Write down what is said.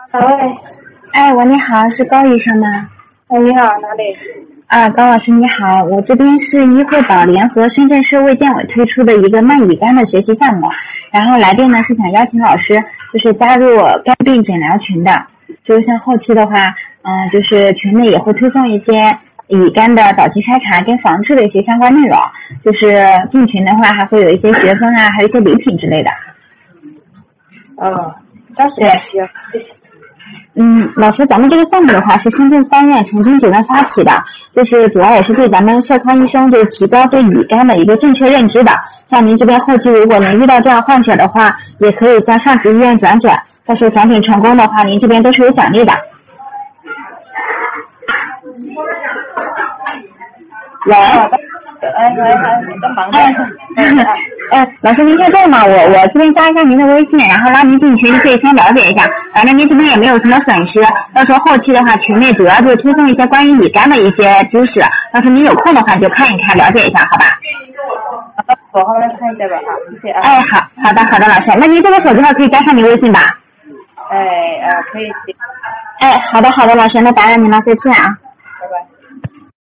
喂， 哎，喂，你好，是高医生吗？ 你好，哪里？ 高老师你好，我这边是医惠宝联合深圳市卫健委推出的一个慢乙肝的学习项目，然后来电呢是想邀请老师就是加入肝病诊疗群的，就是像后期的话，就是群内也会推送一些乙肝的早期筛查跟防治的一些相关内容，就是进群的话还会有一些学分啊，还有一些礼品之类的。 叫什么需要？ 老师，咱们这个项目的话是深圳3院陈经主任发起的，就是主要也是对咱们社康医生就是提高对乙肝的一个正确认知的。像您这边后期如果能遇到这样患者的话，也可以向上级医院转诊，到时候转诊成功的话，您这边都是有奖励的。喂。 我在忙着。 老师您先这样吧，我这边加一下您的微信，然后拉您进群，可以先了解一下。反正您这边也没有什么损失，到时候后期的话，群内主要就是推送一些关于乙肝的一些知识，到时候您有空的话就看一看，了解一下，好吧？ 我后面看一下吧，谢谢啊。 好的，老师，那您这个手机号可以加上您微信吧？ 可以。 好的，老师，那打扰您了，再见啊。